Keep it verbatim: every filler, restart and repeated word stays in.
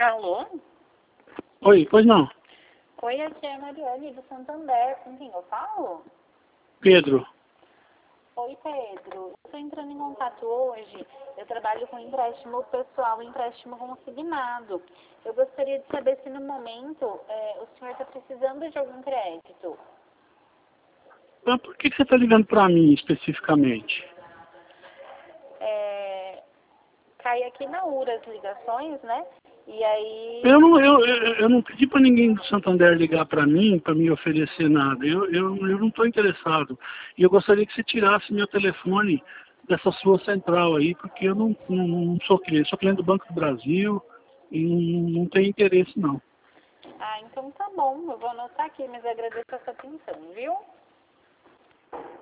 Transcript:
Alô? Oi, pois não. Oi, aqui é a Mariane do Santander. Com quem eu falo? Pedro. Oi, Pedro. Eu estou entrando em contato hoje. Eu trabalho com empréstimo pessoal e empréstimo consignado. Eu gostaria de saber se no momento é, o senhor está precisando de algum crédito. Mas por que que você está ligando para mim especificamente? É, cai aqui na U R A as ligações, né? E aí... Eu não, eu, eu, eu não pedi para ninguém do Santander ligar para mim, para me oferecer nada. Eu, eu, eu não estou interessado. E eu gostaria que você tirasse meu telefone dessa sua central aí, porque eu não, não, não sou cliente. Sou cliente do Banco do Brasil e não, não tenho interesse, não. Ah, então tá bom. Eu vou anotar aqui, mas agradeço a sua atenção, viu?